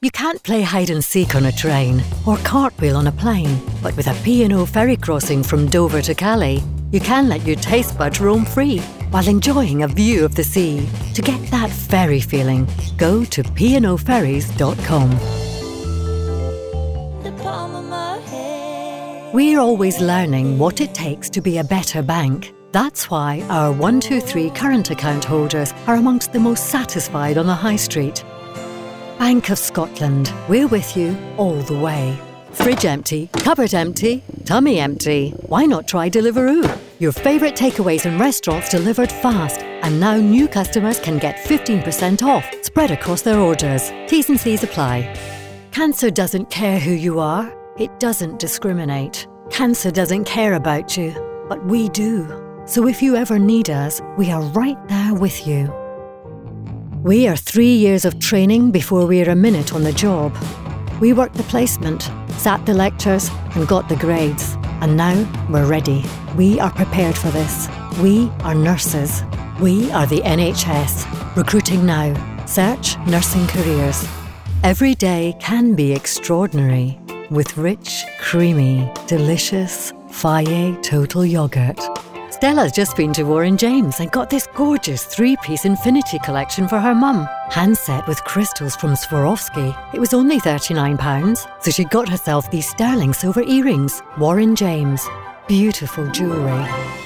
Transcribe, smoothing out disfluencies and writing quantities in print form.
You can't play hide and seek on a train or cartwheel on a plane, but with a P&O ferry crossing from Dover to Calais, you can let your taste buds roam free while enjoying a view of the sea. To get that ferry feeling, go to pnoferries.com. We're always learning what it takes to be a better bank. That's why our 123 current account holders are amongst the most satisfied on the high street. Bank of Scotland, we're with you all the way. Fridge empty, cupboard empty, tummy empty. Why not try Deliveroo? Your favourite takeaways and restaurants delivered fast. And now new customers can get 15% off, spread across their orders. T's and C's apply. Cancer doesn't care who you are. It doesn't discriminate. Cancer doesn't care about you, but we do. So if you ever need us, we are right there with you. We are 3 years of training before we are a minute on the job. We worked the placement, sat the lectures and got the grades. And now we're ready. We are prepared for this. We are nurses. We are the NHS. Recruiting now. Search nursing careers. Every day can be extraordinary with rich, creamy, delicious Fage Total Yogurt. Stella's just been to Warren James and got this gorgeous 3-piece infinity collection for her mum. Handset with crystals from Swarovski. It was only £39, so she got herself these sterling silver earrings. Warren James. Beautiful jewellery.